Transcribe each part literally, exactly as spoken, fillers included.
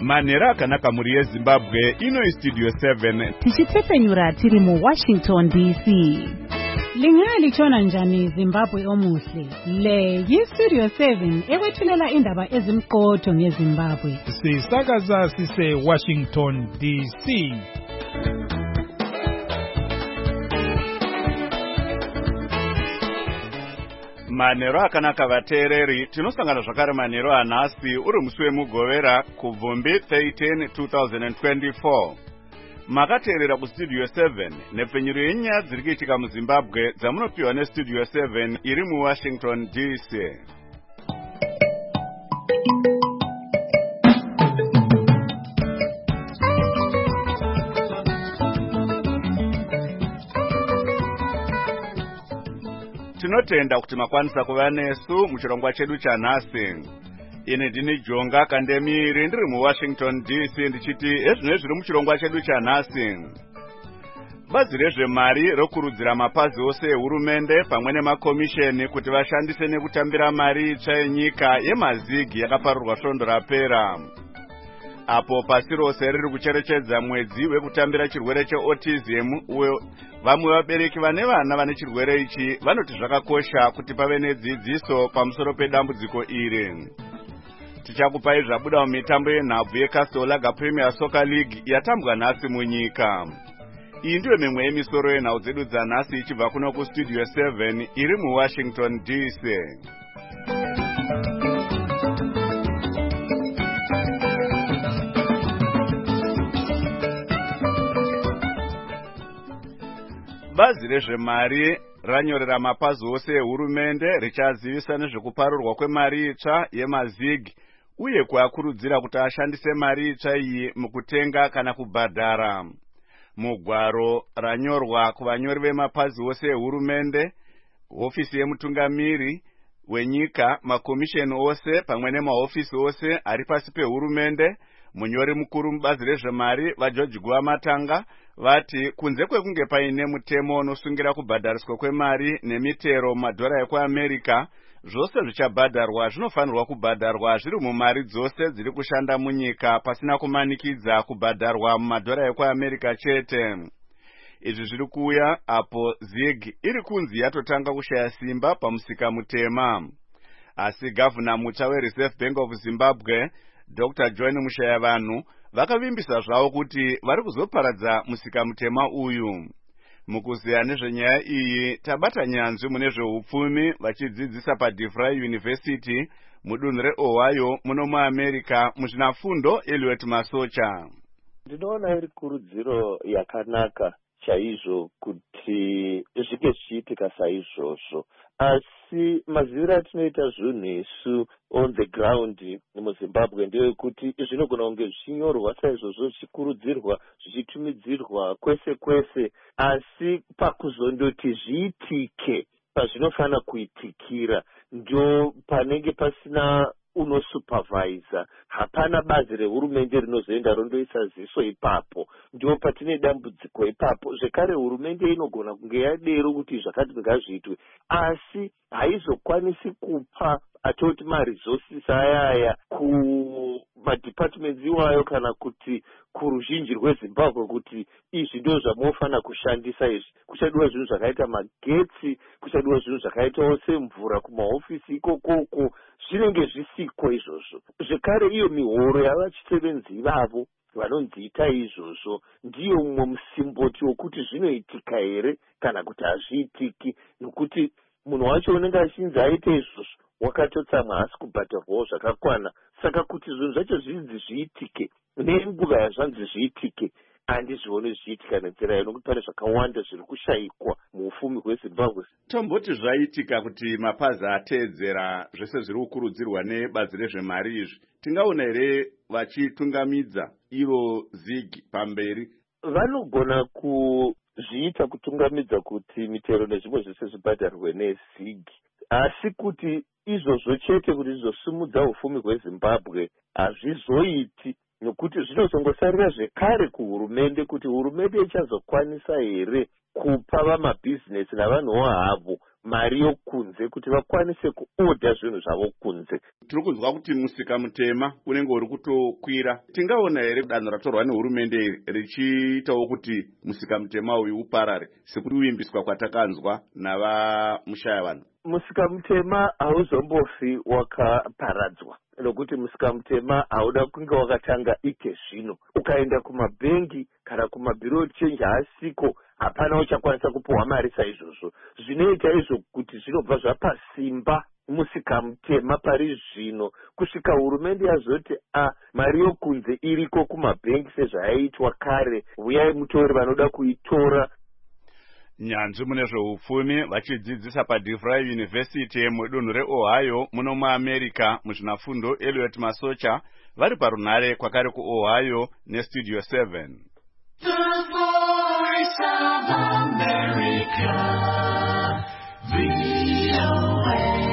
Manhero akanaka muri yeZimbabwe, ino iStudio seven. Tichitepfenyura tiri mu Washington D C. Lingalitshona njani Zimbabwe omuhle? Le yiStudio seven ekwethulela indaba ezimqotho ngeZimbabwe. Sisakaza sise Washington D C. Manhero akanaka vateereri, tinosangana zvakare manhero anhasi uri musi wemugovera kubvumbi thirteen twenty twenty-four. Makateerera kuStudio seven nepfenyuro yenyaya dziri kuitika muZimbabwe dzamunopiwa neStudio seven iri muWashington D C. Tinotenda kuti makwanisa kuva nesu muchirongwa chedu chanhasi. Ine ndini Jonga Kandemiri ndiri muWashington D C ndichiti ezvino zviri muchirongwa chedu chanhasi. Bazi rezvemari rokurudzira mapazi ose ehurumende pamwe nemakomisheni kuti vashandise nekutambira mari itsva yenyika yemazigi yakaparurwa svondo rapera. Apo pasi rose riri kucherechedza mwedzi wekutambira chirwere cheautism, uyo vamwe vabereki vane vana vane chirwere ichi vanoti zvakakosha kuti pave nedzidziso pamusoro pedambudziko iri. Tichakupai zvabuda mumitambo yenhabvu yeCastle Lager Premier Soccer League yatambwa nhasi munyika. Iyi ndiyo mimwe yemisoro yenhau dzedu dzanhasi ichibva kuno kuStudio seven iri muWashington D C. Bazi rezvemari ranyorera mapazi ose ehurumende richazivisa nezvekuparurwa kwemari itsva yemazigi uye kuakurudzira kuti ashandise mari itsva iyi mukutenga kana kubhadhara. Mugwaro ranyorwa kuvanyori vemapazi ose ehurumende, hofisi yemutungamiri wenyika, makomisheni ose pamwe nemahofisi ose ari pasi pehurumende, munyori mukuru mubazi rezvemari vaJoji Guamatanga vati kunze kwekunge paine mutemo unosungira kubhadhariswa kwemari nemitero madhora ekuAmerica, zvose zvichabhadharwa zvinofanirwa kubhadharwa zviri mumari dzose dziri kushanda munyika pasina kumanikidza kubhadharwa mumadhora ekuAmerica chete. Izvi zviri kuuya apo zig iri kunzi yatotanga kushaya simba pamusika mutema. Asi gavana mutsva weReserve Bank of Zimbabwe Doctor John Mushayavanhu vakavimbisa zvavo kuti vari kuzoparadza musika mutema uyu. Mukuziya nezvenyaya iyi tabata nyanzvi mune zveupfumi vachidzidzisa paDeVry University mudunhu reOhio muno muAmerica muzvinafundo Eliot Masocha. Ndinoona iri kurudziro yakanaka chaizvo kuti zvinge zvichiitika saizvozvo, asi maziviro atinoita zvinhu isu on the ground muZimbabwe ndeyekuti zvinogona kunge zvichinyorwa saizvozvo zvichikurudzirwa zvichitumidzirwa kwese kwese, asi pakuzondoti zviitike pazvinofana kuitikira ndio panenge pasina unosupervisa. Hapana bazi rehurumende rinozoenda rondoisa ziso ipapo, ndio patine dambudziko ipapo. Zvekare hurumende inogona kunge yadero kuti zvakati ngazviitwe, asi haizokwanisi kupa atoti maresources ayaya kumadepartments iwayo kana kuti kuruzhinji rweZimbabwe kuti izvi ndio zvamunofana kushandisa izvi. Kuchadiwa zvinhu zvakaita magetsi, kuchadiwa zvinhu zvakaitawo semvura kumahofisi ikokoko, zvinenge zvisiko izvozvo. Zvekare iyo mihoro yavachisevenzi vavo vanonzi itai izvozvo ndiyo mumwe musimboti wokuti zvinoitika here kana kuti hazviitiki, nokuti munhu wacho unenge achinzi aite izvozvo wakatotsamwa hasi kubhadharwawo zvakakwana. Saka kuti zvinhu zvacho zvinzi zviitike nenguva yazvanzi zviitike handizvioni zvichiitika nenzira iyo, nokuti pane zvakawanda zviri kushayikwa muufumi hweZimbabwe. Tomboti zvaitika kuti mapazi ateedzera zvese zviri kukurudzirwa nebazi rezvemari izvi, tingaona here vachitungamidza iro zigi pamberi? Vanogona kuzviita kutungamidza kuti mitero nezvimwe zvese zvibhadharwe nezigi, asi kuti izvozvo chete kuti zvizosimudza ufumi hweZimbabwe hazvizoiti, nokuti zvinozongosarira zvekare kuhurumende kuti hurumende ichazokwanisa here kupa vamabhizinesi navanhuwo havo mari yokunze kuti vakwanise kuodha zvinhu zvavo kunze. Tiri kunzwa kuti musika mutema unenge uri kutokwira. Tingaona here danho ratorwa nehurumende richiitawo kuti musika mutema uyu uparare sekuti uimbiswa kwatakanzwa navamushaya vanhu? Musika mutema hauzombofi wakaparadzwa, nokuti musika mutema hauda kunge wakatanga ike zvino. Ukaenda kumabhengi kana kumabhiro echange haasiko, hapana uchakwanisa kupuwa mari saizvozvo. Zvinoita izvo kuti zvinobva zvapa simba musika mutema pari zvino, kusvika hurumende yazoti a mari yokunze iriko kumabhengi sezvayaitwa kare, uyai mutori vanoda kuitora. Nyanzvi mune zveupfumi vachidzidzisa paDeVry University mudunhu reOhio muno muAmerica muzvinafundo Elliot Masocha vari parunhare kwakare kuOhio neStudio seven. The Voice of America, V O A.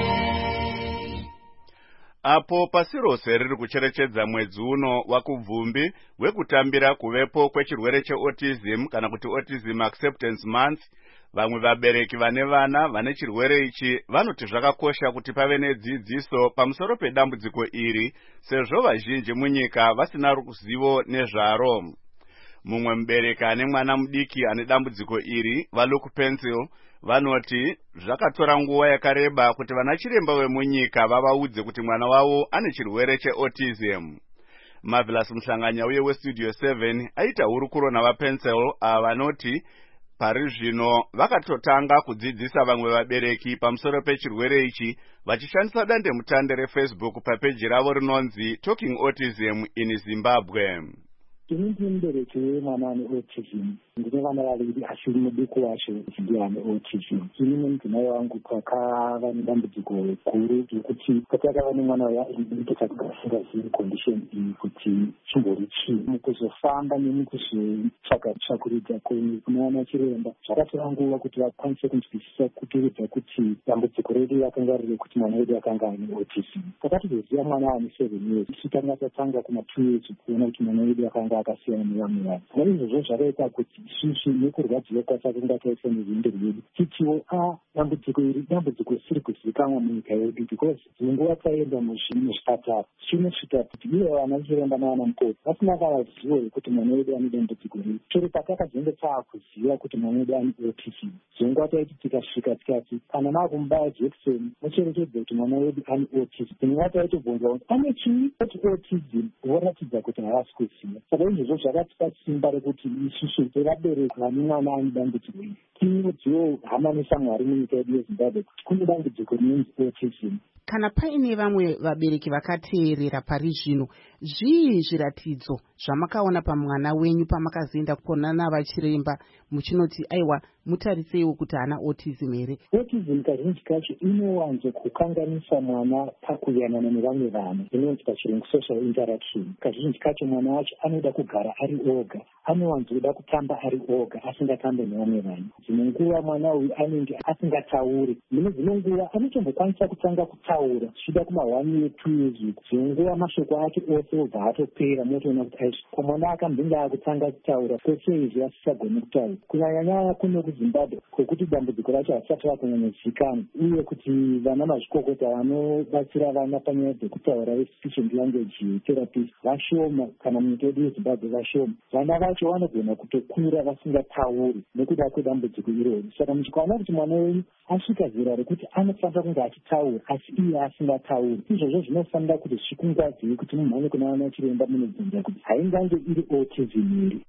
Apo pasi rose riri kucherechedza mwedzi uno wakubvumbi wekutambira kuvepo kwechirwere cheautism kana kuti Autism Acceptance Month, vamwe vabereki vane vana vane chirwere ichi vanoti zvakakosha kuti pave nedzidziso pamusoro pedambudziko iri sezvo vazhinji munyika vasina ruzivo nezvaro. Mumwe mubereki ane mwana mudiki ane dambudziko iri, vaLuke Pencil, vanoti zvakatora nguva yakareba kuti vanachiremba vemunyika vavaudze kuti mwana wavo ane chirwere cheautism. Marvelous Mhlanganya uye weStudio seven aita hurukuro navaPencil ava vanoti pari zvino vakatotanga kudzidzisa vamwe vabereki pamusoro pechirwere ichi vachishandisa dandemutande reFacebook papeji ravo rinonzi Talking Autism in Zimbabwe. Ini ndi mubereki wemwana ane autism. Ndine vana vaviri asi mudiki wacho ndiye ane autism. Ini nemudzimai wangu takava nedambudziko guru rekuti patakava nemwana uya mudiki tasingazivi condition iyi kuti chimbori chii. Mukuzofamba nemukuzotsvaga tsvakuridza kuna chiremba zvakatora nguva kuti vakwanise kunzwisisa kuturidza kuti dambudziko redu rakanga riri kuti mwana wedu akanga ane autism. Takatozoziva mwana ane seven years tichitanga tatanga kuma two years kuona kuti mwana wedu akanga akasiyana nevamwe vanhu. Naizvozvo zvakaita kuti isusu nekurwadziwa kwatakunga taisa nezvindo zvedu titiwo a dambudziko iri dambudziko risiri kuzivikanwa munyika yedu, because dzimwe taenda muzvipatara chinosvika kuti iye vana chiremba navana mukoti vasina kana zivo rekuti mwana wedu ane dambudziko riri. Tiri patakazenge taakuziva kuti mwana wedu ane autism, dzimwe taiti tikasvika tikati kana maakumubaya jekiseni mucherekedze kuti mwana wedu ane autism. Dzimwe taitobvunza kuti ane chii kuti autism, voratidza kuti havasi kuziva. Saka izvozvo zvakatipa simba rekuti isusu tevabereki vane mwana ane dambudziko iri timudziwo hama neshamwari munyika yedu yeZimbabwe kuti kune dambudziko rinonzi autism. Kana paine vamwe vabereki vakateerera pari zvino, zvii zviratidzo zvamakaona pamwana wenyu pamakazoenda kuonana navachiremba muchinoti aiwa mutariseiwo kuti haana autism here? Autism kazhinji kacho inowanzo kukanganisa mwana pakuyanana nevamwe vanhu, inonzi pachirungu social interaction. Kazhinji kacho mwana wacho anoda kugara ari oga, anowanzoda kutamba ari oga asingatambe nevamwe vanhu. Dzimwe nguva mwana uyu anenge asingatauri, mune dzimwe nguva anotombokwanisa kutanga kutaura zvichida kuma one year two years. Dzimwe nguva mashoko ake ose obva atopera, motoona kuti aizvo ko mwana akambinga akutanga kutaura kwese izvi asisagoni kutaura. Kunyanyanyanya kuno kuZimbabwe kwokuti dambudziko racho hasati rakunyanyozikanwa, uye kuti vana mazvikokota vanobatsira vana panyaya dzekutaura ve-speech and language therapist vashoma, kana munyika yedu yeZimbabwe vashoma. Vana vacho vanogona kutokura vasingatauri nekuda kwedambudziko iroro. Saka muchikaona kuti mwana wenyu asvika zera rekuti anofanira kunge achitaura asi iye asingatauri, izvozvo zvinofanira kuti zvikungwadziwe kuti mumhanye kuna vana chiremba munobvunza kuti haingange iri autism here.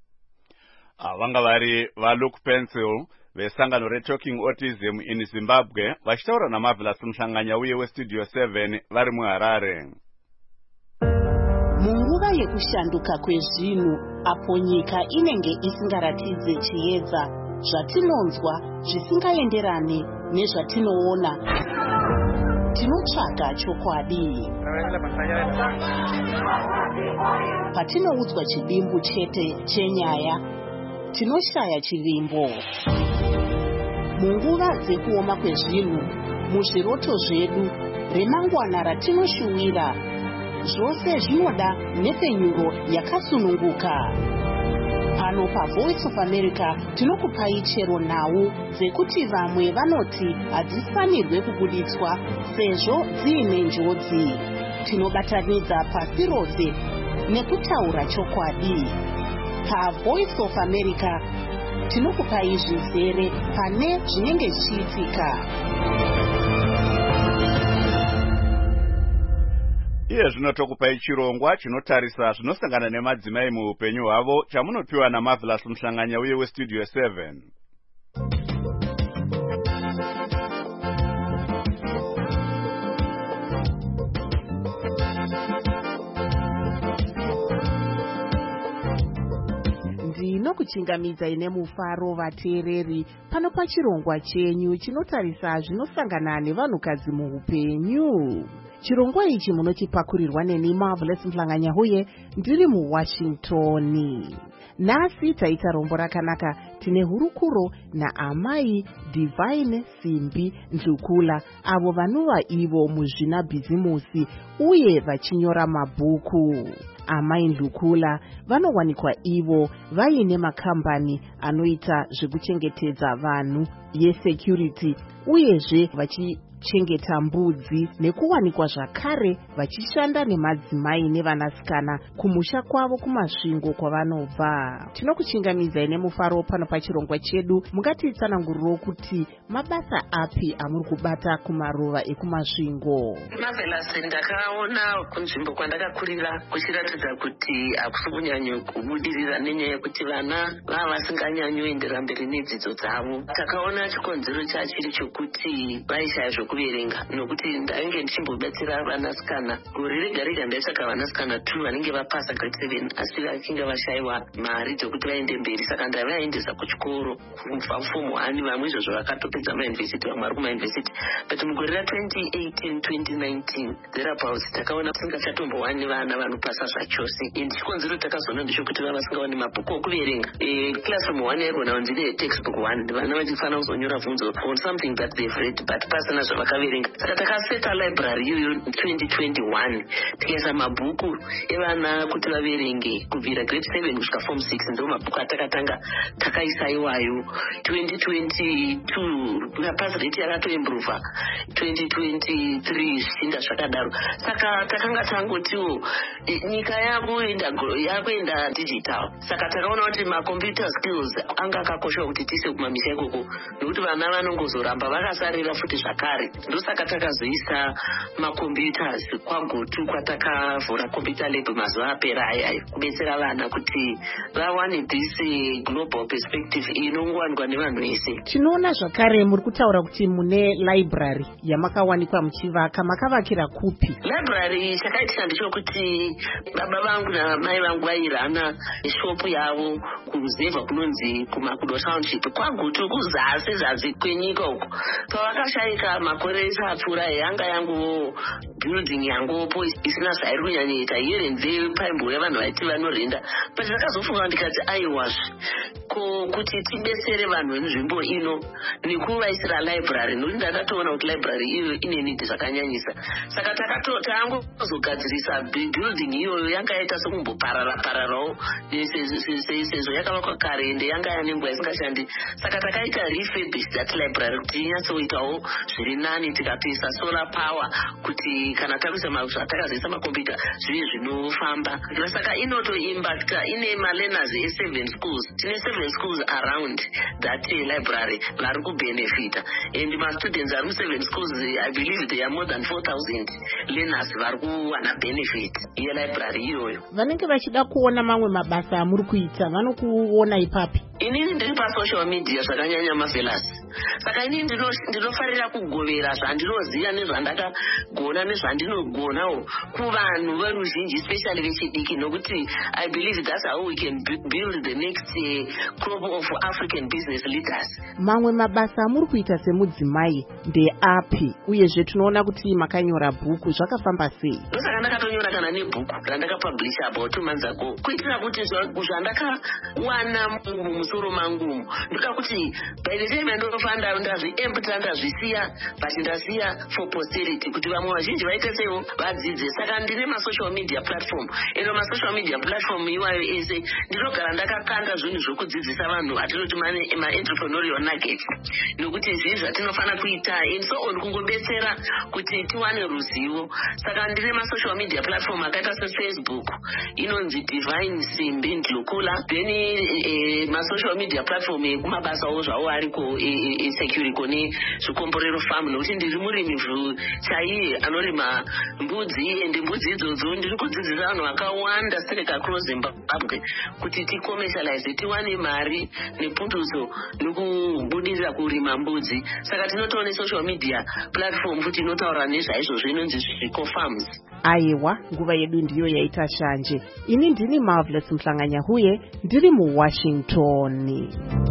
Vanga vari vaLuke Pencil vesangano reTalking Autism in Zimbabwe vachitaura naMarvelous Mhlanganya uye weStudio seven vari muHarare. Munguva yekushanduka kwezvinhu apo nyika inenge isingaratidze chiedza, zvatinonzwa zvisingaenderane nezvatinoona, tinotsvaga chokwadi. Patinoudzwa chidimbu chete chenyaya, tinoshaya chivimbo. Munguva dzekuoma kwezvinhu, muzviroto zvedu, remangwana ratinoshuwira, zvose zvinoda nhefenyuro yakasununguka. Pano paVoice of America tinokupai chero nhau dzekuti vamwe vanoti hadzifanirwe kubuditswa sezvo dziine njodzi. tinobatanidza pasi rose nekutaura chokwadi. PaVoice of America tinokupai zvizere pane zvinenge zvichiitika. Iye zvino tokupai chirongwa chinotarisa zvinosangana nemadzimai muupenyu hwavo chamunopiwa naMarvelous Mhlanganya uye weStudio seven. Ndinokuchingamidza ine mufaro vateereri pano pachirongwa chenyu chinotarisa zvinosangana nevanhukadzi muupenyu. Chirongwa ichi munochipakurirwa neni Marvelous Mhlanganya uye ndiri muWashington. Nhasi taita rombo rakanaka, tine hurukuro naamai Divine Simbi Ndlukula, avo vanova ivo muzvina bhizimusi uye vachinyora mabhuku. Amai Ndlukula vanowanikwa ivo vaine makambani anoita zvekuchengetedza vanhu yesecurity uyezve vachichengeta mbudzi nekuwanikwa zvakare vachishanda nemadzimai nevanasikana kumusha kwavo kumasvingo kwavanobva. Tinokuchingamidzai nemufaro pano pachirongwa chedu. Mungatitsananguriro kuti mabasa api amuri kubata kumaruva ekumasvingo? Marvelous, ndakaona kunzvimbo kwandakakurira kuchiratidza kuti hakusi kunyanyo kubudirira nenyaya yekuti vana vava vasinganyanyoendera mberi nedzidzo dzavo. Takaona chikonzero chachiri chokuti vaishaya zvokuverenga, nokuti ndainge ndichimbobatsira vanasikana gore rega rega ndaitsvaka vanasikana two vanenge vapasa grade seven asi vakinge vashayiwa mari dzokuti vaende mberi, saka ndavaendesa kuchikoro kubva form one, vamwe izvozvo vakatopedza mayunivhesiti, vamwe vari kumayunivhesiti. But mugore ra twenty eighteen twenty nineteen thereabouts takaona tisingachatombowane vana vanopasa zvachose. Chikonzero takazoona ndechekuti vava vasingawani mabhuku okuverenga. Classroom one yaigona kunzi ine textbook one, vana vachifanira kuzonyora bvunzo on something that they've read but pasina zvavakaverenga. Saka takaseta library iyoyo twenty twenty-one tikaisa mabhuku evana kuti vaverenge kubvira grade seven kusvika form six, ndo mabhuku atakatanga takaisa iwayo. twenty twenty-two pasi rate yakatoimprova, twenty twenty-three zvichinda zvakadaro. Saka takanga tangotiwo nyika yakuenda yakuenda digital, saka takaona kuti macomputer skills anga akakosha kuti tise kumamisha ikoko, nokuti vana vanongozoramba vakasarira futi zvakare. Ndosaka takazoisa macomputers kwagotu kwatakavhura computer lab mazuva apera ayayo kubetsera vana kuti vawane this global perspective inongowanikwa nevanhu vese. Tinoona zvakare muri kutaura kuti mune library yamakawanikwa muchivaka, makavakira kupi? Library chakaitika ndechekuti baba vangu namai vangu vairana shopu yavo kuruzevha kunonzi kumakudo township kwagutu kuzasi zasi kwenyika uko. Pavakashayika makore isapfuura yanga yangu building yangopo isina zvairi kunyanyoita here nze paimbo yavanhu vaiti vanorenda. But ndakazofunga ndikati aiwazve ko kuti tibetsere vanhu venzvimbo ino nekuvaisira library, nokuti ndakatoona kuti library iyo ine nidi zvakanyanyisa. Saka takato tangozogadzirisa building iyoyo yanga yaita sekumboparara pararawo sezvo yakavakwa kare ende yanga yane nguva isingashandi. Saka takaita refurbish that library kuti inyatsoitawo zviri nani, tikatoisa solar power kuti kana takuisa zvatakazoisa makombiyuta zvive zvinofamba. Saka inotoimbacta ine malearners e-seven schools. Tine seven schools around that library vari kubenefita, and my students are seven schools. I believe there are more than four thousand learners vari kuwana benefit yelibrary iyoyo. Vanenge vachida kuona mamwe mabasa amuri kuita vanokuona ipapi? Inini ndiri pasocial media zvakanyanya Marvelous, saka inini ndinofarira kugovera zvandinoziva nezvandakagona nezvandinogonawo kuvanhu veruzhinji, especially vechidiki, nokuti I believe that's how we can build the next uh, crop of African business leaders. Mamwe mabasa amuri kuita semudzimai ndeapi? Uyezve tinoona kuti makanyora bhuku, zvakafamba sei? Ndosaka ndakatonyora kana nebhuku randakapublisha about two months ago, kuitira kuti zvandakawana mumusoro mangu ndoda kuti by the time ndinofanira ndazviempta ndazvisiya but ndasiya for posterity kuti vamwe vazhinji vaite sewo vadzidze. Saka ndine masocial media platform, eno masocial media platform iwayo ese ndinogara ndakakanda zvinhu zvokudzidzisa vanhu atinoti ma-entrepreneurial nuggets, nokuti zvii zvatinofana kuita and so on, kungobetsera kuti tiwane ruzivo. Saka ndine masocial media platform akaita sefacebook inonzi Divine Simbi Ndlukula, then eh, masocial media platform ekumabasa wo zvawo ariko esecurity kone zvikomborero farm, nokuti ndiri murimi chaiye anorima mbudzi, ende mbudzi idzodzo ndiri kudzidzisa vanhu vakawanda straight across Zimbabwe kuti ticommercialize, tiwane mari nepundutso nekubudirira kurima mbudzi. Saka tinotoone social media platform futi inotaura nezvaizvozvo inonzi Zviko Farms. Aiwa, nguva yedu ndiyo yaita shanje. Ini ndini Marvelous Mhlanganyahuye, ndiri muWashington.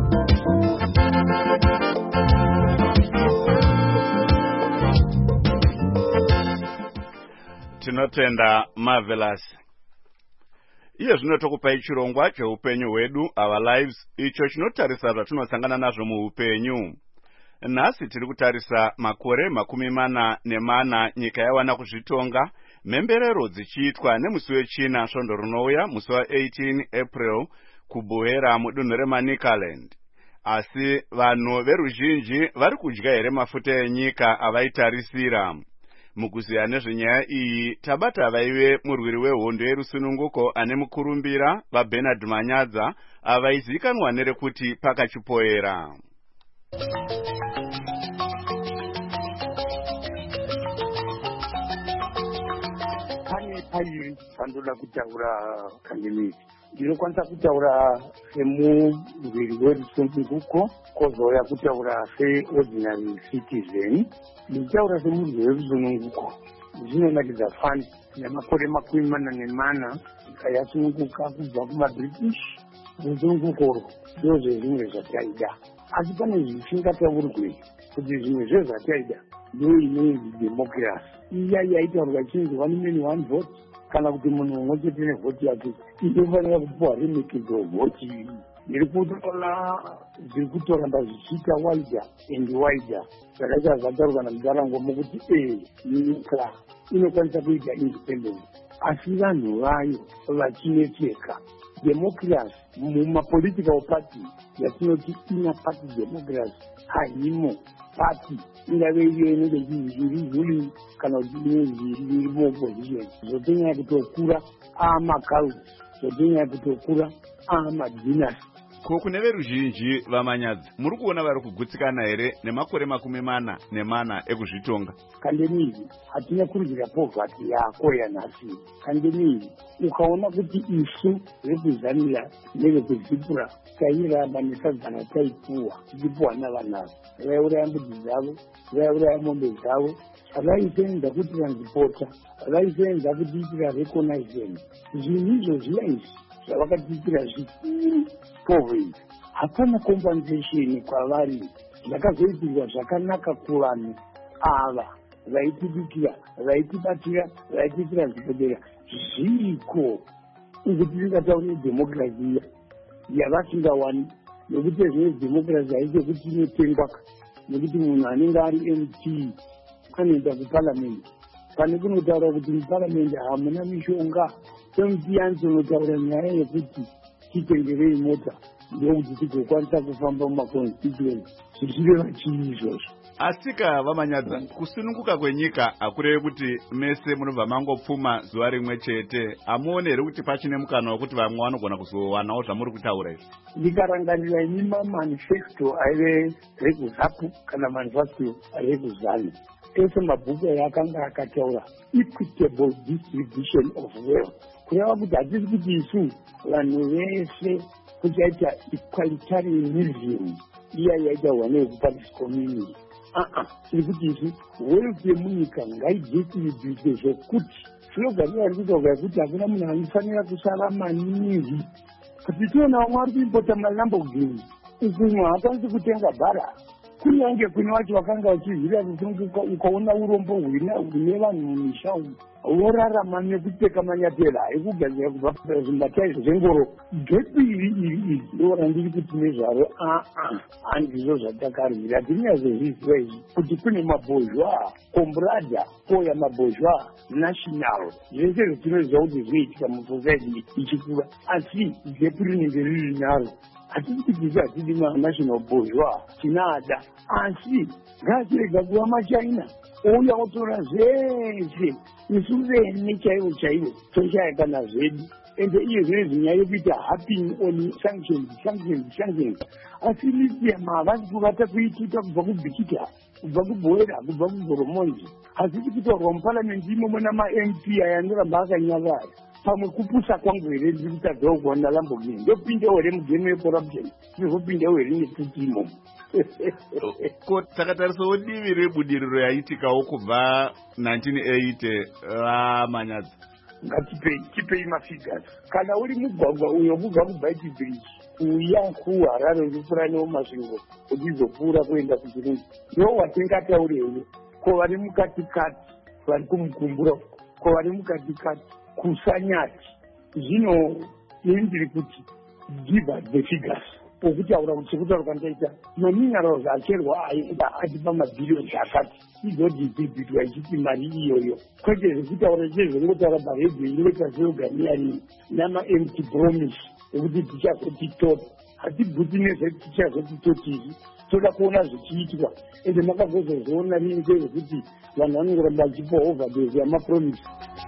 Tinotenda Marvelous. Iye zvino tokupai chirongwa cheupenyu hwedu, our lives, icho chinotarisa zvatinosangana nazvo muupenyu. Nhasi tiri kutarisa makore makumi mana nemana nyika yawana kuzvitonga, mhemberero dzichiitwa nemusi wechina svondo rinouya musi wa-eighteen April kuBuhera mudunhu reManicaland. Asi vanhu veruzhinji vari kudya here mafuta enyika avaitarisira. Mukuziya nezvenyaya iyi tabata vaive murwiri wehondo yerusununguko ane mukurumbira vaBernard Manyadza avaizikanwa nerekuti Pakachipoera. Pane pairi pandoda kutaura kandenezi. Ndinokwanisa kutaura semurwiri werusununguko, kozouya kutaura seordinary citizen. Nditaura semurwiri werusununguko zvinonakidza fani nemakore makumi mana nemana nyika yasununguka kubva kumaBritish. Rusunungukoro ndozvezvimwe zvataida, asi pane zvisingataurwe kuti zvimwe zvezvataida ndo inonzi democracy. Iya yaitaurwa ichinzi one man one vote, kana kuti munhu umwe chete nevhoti yake inofanira kupiwa remekedzo vhoti iyi. Ndiri kutoona zviri kutoramba zvichiita wider and wider, zvakaita zvataurwa namudarangomo kuti e nyika inokwanisa kuita independence, asi vanhu vayo vachinetseka. Democracy mumapolitical party yatinoti inner party democracy haimo. Party ingave iyo inenge iri ruling kana kuti inenge iri muopposition, zvotenyaya kutokura amakaus, zvotenyaya kutokura amadynasty. Ko kune veruzhinji vaManyadza, muri kuona vari kugutsikana here nemakore makumi mana nemana ekuzvitonga? Kandemiri, hatina kurudzira poverty yako yanhasi. Kandemiri, ukaona kuti isu rekuzamira nevekuzipura tairamba nesadzana taipuwa tichipuwa navanhasi, vaiuraya mbudzi dzavo, vaiuraya mombe dzavo, vaisenza kuti transpota, vaisenza kutiitira reconnaissance. Zvinhu izvozviya izvi zvavakatiitira zvikuru poverty. Hapana compensation kwavari. Zvakazoitirwa zvakanaka kuvanhu ava vaitibikira, vaitibatira, vaitiitira zvibhedhlera zviriko. Ukuti tingataure democracy yavasingawani, nokuti zvine democracy haisi kuti inotengwa, nokuti munhu anenge ari M P anoenda kuparliament. Pane kunotaura kuti muparliament hamuna mishonga, M P anotonotaura nyaya yekuti titengerei mota ndokuti tigokwanisa kufamba mumaconstituency. Zvichireva chii izvozvo? Asika vaManyadza, kusununguka kwenyika hakurevi kuti mese munobva mangopfuma zuva rimwe chete. Hamuone here kuti pachine mukana wekuti vamwe vanogona kuzowanawo zvamuri kutaura izvi? Ndikarangarira inima manifesto aive rekuZAPU kana manifesto rekuZANU, ese mabhuku ayakanga akataura equitable distribution of wealth. Kureva kuti hatisi kuti isu vanhu vese kuchaita equalitarianism iya yaitaurwa neekupatis community. Ah, tiri kuti isu wealth yemunyika ngaidistribute zvokuti zvinogarira ri kutaura kuti hakuna munhu anofanira kusara maningi. Kuti tiona vamwe vari kuimpota maLamborghini, uku mumwe haakwanisi kutenga bhara, kunyange kune vacho vakanga vachiziva kusunguka ukaona urombo hwina hune vanhu mumisha umu vorarama nekupfeka manyapela ekugadzira kubva zvimbataizvo zvengoro gepiri iri iri ndora ndiri kuti nezvaro aa handizvo zvatakarwira tirinyazozviziva izvi kuti kune mabhozhwa kombrada koya mabhozhwa national zvese zvetinoziva kuti zvinoitika musociety ichikura asi gepi rinenge riri naro hatisi kuti isi hatidi manational bourgeois tinada asi ngatirega kuva machina ouya otora zvese isu vene chaivo chaivo toshaya kana zvedu ende iye zvinezvi nyaya yekuita happening on sanctions sanctions sanctions asi lithium havasi kuvata kuitita kubva kubhikita kubva kuboera kubva kugoromonzi hazisi kutaurwa muparamendi imomo nama-M P aya anoramba akanyavara pamwe kupusa kwangu here ndiri kutadzawo kuwana lambogini ndopindewo here mugame yecorruption ndizopindewo here netuti imomo ko takatarisawo divi rebudiriro yaitikawo kubva nineteen eighty ramanyadzi ngatipei tipei mafigures kana uri mugwagwa uyo kubva kubaiti bridge uya kuharare uchipfuura newo masvingo uchizopfuura kuenda kuchirungu ndo watingatauri here ko vari mukatikati vari kumukumbura ko vari mukatikati kusanyati zvino ini ndiri kuti give us the figures okutaura kuti sekutaura kandaita maminerals acherwa aenda atipa mabhiriyoni akati izodhibhibhitwa ichiti mari iyoyo kwete zvekutaura chezvongotaura paredhiyo inoita seoganiarini nama-empty promise ekuti tichazotitota hatibvuti nezvetichazotitotizvi toda kuona zvichiitwa ende makazozozviona rini kwezvekuti vanhu vanongoramba vachipa overdose yamapromise.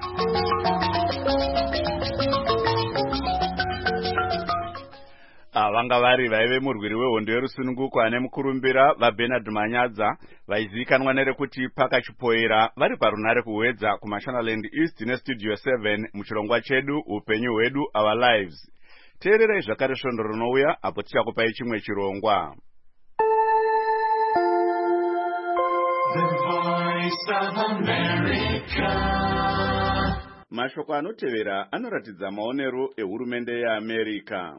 vanga vari vaive murwiri wehondo yerusununguko ane mukurumbira vaBernard Manyadza vaizivikanwa nerekuti pakachipoera vari parunare kuhwedza kumashonaland east nestudio seven muchirongwa chedu upenyu hwedu our lives. Teererai zvakare svondo rinouya apo tichakupai chimwe chirongwa. Mashoko anotevera anoratidza maonero ehurumende yeAmerica.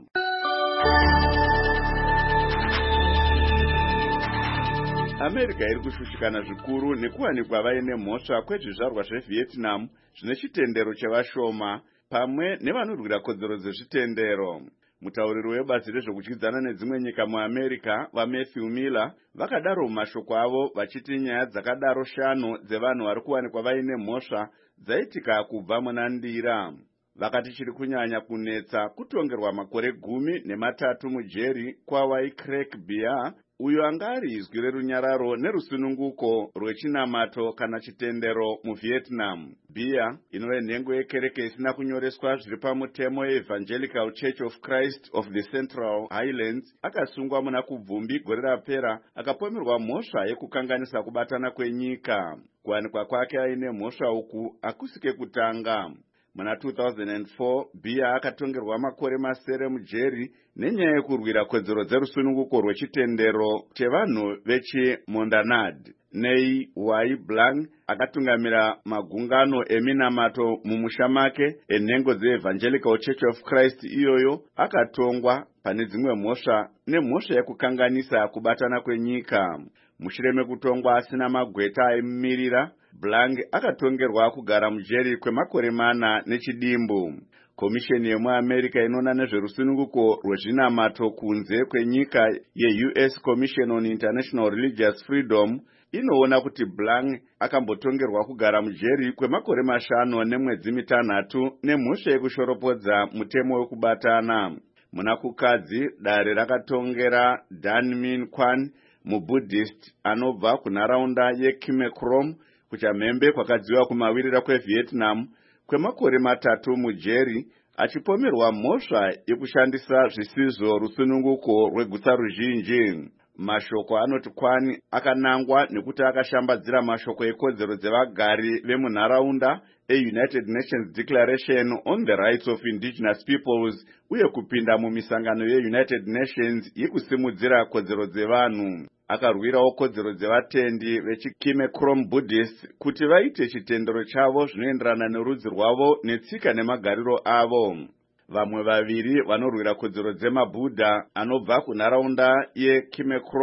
America iri kushushikana zvikuru nekuwanikwa vaine mhosva kwezvizvarwa zveVietnam zvine chitendero chevashoma pamwe nevanorwira kodzero dzezvitendero. Mutauriri webazi rezvokudyidzana nedzimwe nyika muAmerica vaMatthew Miller vakadaro mumashoko avo vachiti nyaya dzakadaro shanu dzevanhu vari kuwanikwa vaine mhosva dzaitika kubva muna ndira. Vakati chiri kunyanya kunetsa kutongerwa makore gumi nematatu mujeri kwaWaukerak Bia uyo anga ari izwi rerunyararo nerusununguko rwechinamato kana chitendero muVietnam. Bia inove nhengo yekereke isina kunyoreswa zviri pamutemo yeEvangelical Church of Christ of the Central Highlands akasungwa muna kubvumbi gore rapera akapomerwa mhosva yekukanganisa kubatana kwenyika. Kuwanikwa kwake aine mhosva uku akusike kutanga. Muna two thousand four, Bia akatongerwa makore masere mujeri nenyaya yekurwira kodzero dzerusununguko rwechitendero chevanhu vechiMondanad. Nei Wai Blang akatungamira magungano eminamato mumusha make enhengo dzeEvangelical Church of Christ iyoyo akatongwa pane dzimwe mhosva nemhosva yekukanganisa kubatana kwenyika. Mushure mekutongwa asina magweta aimumirira, Blang akatongerwa kugara mujeri kwemakore mana nechidimbu. Komisheni yemuAmerica inoona nezverusununguko rwezvinamato kunze kwenyika ye-U S Commission on International Religious Freedom inoona kuti Blang akambotongerwa kugara mujeri kwemakore mashanu nemwedzi mitanhatu nemhosva yekushoropodza mutemo wekubatana. Muna kukadzi, dare rakatongera Dan Min Kwan, muBuddhist anobva kunharaunda yeKimekrom kuchamhembe kwakadziwa kumawirira kweVietnam kwemakore matatu mujeri achipomerwa mhosva yekushandisa zvisizvo rusununguko rwegutsa ruzhinji. Mashoko anoti Kwan akanangwa nekuti akashambadzira mashoko ekodzero dzevagari vemunharaunda eUnited Nations Declaration on the Rights of Indigenous Peoples uye kupinda mumisangano yeUnited Nations yekusimudzira kodzero dzevanhu. Akarwirawo kodzero dzevatendi vechiKimekrom Buddhist kuti vaite chitendero chavo zvinoenderana nerudzi rwavo netsika nemagariro avo. Vamwe vaviri vanorwira kodzero dzemaBudha anobva kunharaunda yeKimekrom,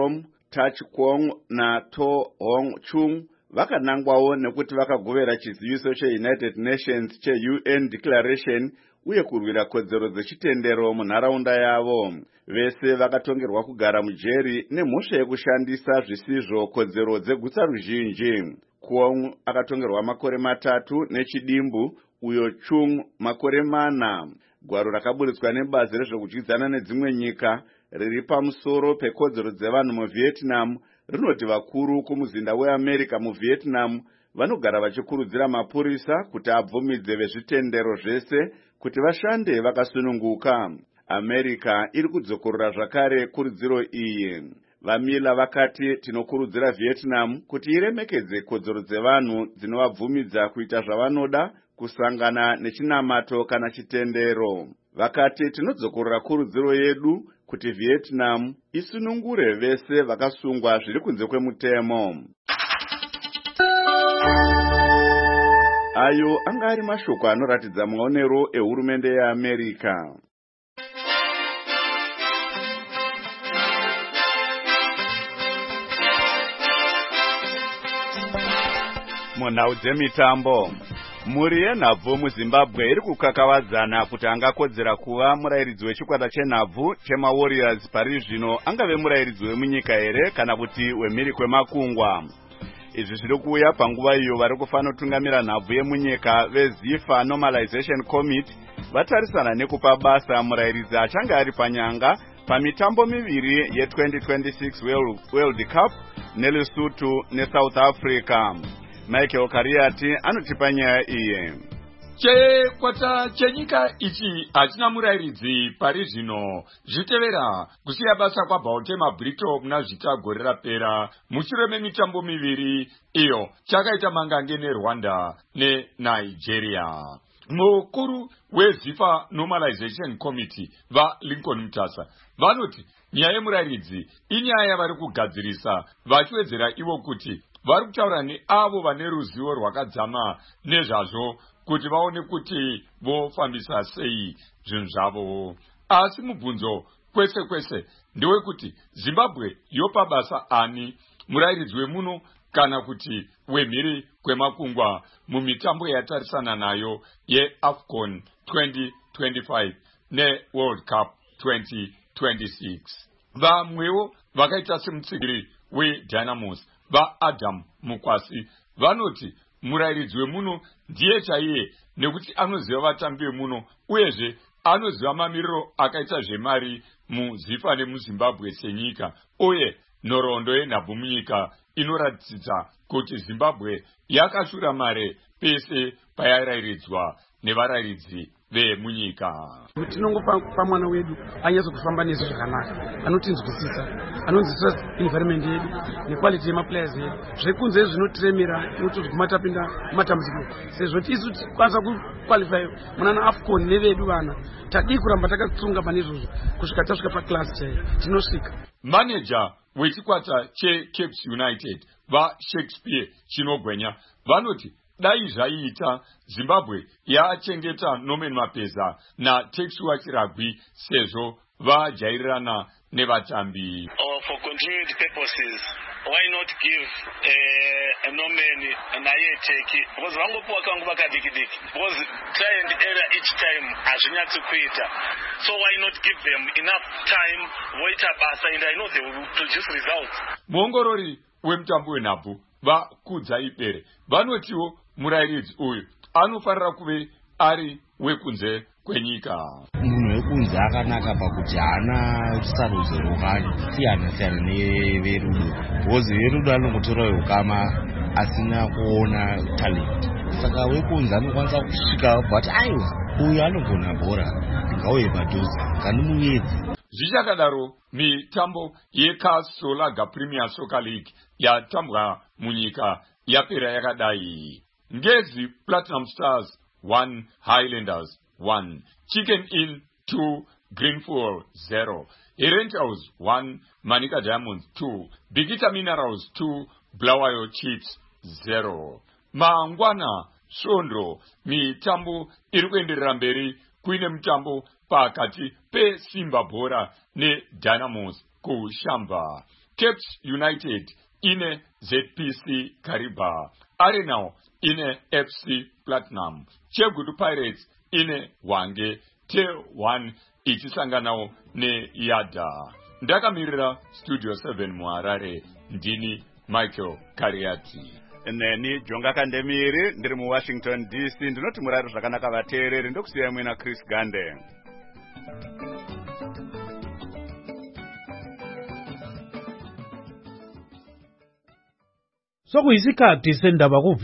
Touch Kwong naTo Hong Chung vakanangwawo nekuti vakagovera chiziviso cheUnited Nations cheU N Declaration uye kurwira kodzero dzechitendero munharaunda yavo. Vese vakatongerwa kugara mujeri nemhosva yekushandisa zvisizvo kodzero dzegutsa ruzhinji. Kwong akatongerwa makore matatu nechidimbu, uyo Chung makore mana. Gwaro rakaburitswa nebazi rezvekudyidzana nedzimwe nyika riri pamusoro pekodzero dzevanhu muVietnam rinoti vakuru kumuzinda weAmerica muVietnam vanogara vachikurudzira mapurisa kuti abvumidze vezvitendero zvese kuti vashande vakasununguka. America iri kudzokorora zvakare kurudziro iyi. Vamila vakati tinokurudzira Vietnam kuti iremekedze kodzero dzevanhu dzinovabvumidza kuita zvavanoda kusangana nechinamato kana chitendero. Vakati tinodzokorora kurudziro yedu kuti Vietnam isunungure vese vakasungwa zviri kunze kwemutemo. Ayo anga ari mashoko anoratidza maonero ehurumende yeAmerica. Munhau dzemitambo, mhuri yenhabvu muZimbabwe iri kukakavadzana kuti angakodzera kuva murayiridzi wechikwata chenhabvu chemaWarriors pari zvino angave murayiridzi wemunyika here kana kuti wemhiri kwemakungwa. Izvi zviri kuuya panguva iyo vari kufanotungamira nhabvu yemunyika veZIFA Normalization Committee vatarisana nekupa basa murayiridzi achange ari panyanga pamitambo miviri ye-twenty twenty-six World, World Cup neLesotho neSouth Africa. Michael Kariati anotipa nyaya iye. Chekwata chenyika ichi hachina murayiridzi pari zvino zvitevera kusiya basa kwaBautema Brito muna zvita gore rapera mushure memitambo miviri iyo chakaita mangange neRwanda neNigeria. Mukuru weZIFA Normalization Committee vaLincoln Mutasa vanoti nyaya yemurayiridzi inyaya yavari kugadzirisa vachiwedzera ivo kuti vari kutaura neavo vane ruzivo rwakadzama nezvazvo kuti vaone kuti vofambisa sei zvinhu zvavo. Asi mubvunzo kwese kwese ndewekuti Zimbabwe yopa basa ani, murayiridzi wemuno kana kuti wemhiri kwemakungwa mumitambo yatarisana nayo yeAFCON twenty twenty-five neWorld Cup twenty twenty-six. Vamwewo vakaita semutsigiri weDynamos vaAdam Mukwasi vanoti murayiridzi wemuno ndiye chaiye nekuti anoziva vatambi vemuno uyezve anoziva mamiriro akaita zvemari muZIFA nemuZimbabwe senyika, uye nhoroondo yenhabvu munyika inoratidza kuti Zimbabwe yakashura mare pese payarayiridzwa nevarayiridzi vemunyika. Tinongopa mwana wedu anyatso kufamba nezvo zvakanaka, anotinzwisisa, anonzwisisa environment yedu nequality yemaplayers yedu. Zvekunze zvinotiremera nekuti zviguma tapinda matambudziko sezvo isu tikwanisa kuqualify muna naAFCON nevedu vana tadii kuramba takatsunga pane izvozvo kusvika tasvika paclass chaiyo tinosvika. Manager wechikwata cheCapes United vaShakespeare Chinogwenya vanoti dai zvaiita Zimbabwe yachengeta Norman Mapeza naTexua Chiragwi sezvo vajairirana nevatambi. Or for continued purposes, why not give uh, a Norman naye teki? Because vangopuwa kangu vakadikidiki. Because try and error each time hazvinyatsi kuita. So why not give them enough time, wait up asa, and I know they will produce results. Muongorori wemutambo wenhabvu vakudza ipere vanotiwo murayiridzi uyu anofanira kuve ari wekunze kwenyika. Munhu wekunze akanaka pakuti haana sarudzo rwakasiyana siyana neverudo, because verudo anongotora ukama asina kuona talent. Saka wekunze anokwanisa kusvika but aiwa uyu anogona bhora ngauye padhuze kanomuedzi. Zvichakadaro mitambo yeKasolaga Premier Soccer League yatambwa munyika yapera yakadai. Ngezi Platinum Stars one, Highlanders one, Chicken Inn two, Greenfield zero, Erent House one, Manika Diamonds two, Bigita Minerals two, Blawayo Chiefs zero. Mangwana Sondro mitambo iri kuenderera mberi kuine mutambo pakati peSimba Bhora neDynamos kuShamba. Caps United ine Z P C Kariba, Arsenal ine F C Platinum, Chegudu Pirates ine Wange T one ichisanganawo ne Yada. Ndakamirira Studio seven muharare, ndini Michael Kariati. Neni Jonga Kandemiri ndiri mu Washington D C. Ndinoti murari zvakanaka vateereri, ndokusiya mwina Chris Gande. Sokuyisikhathi sendaba ku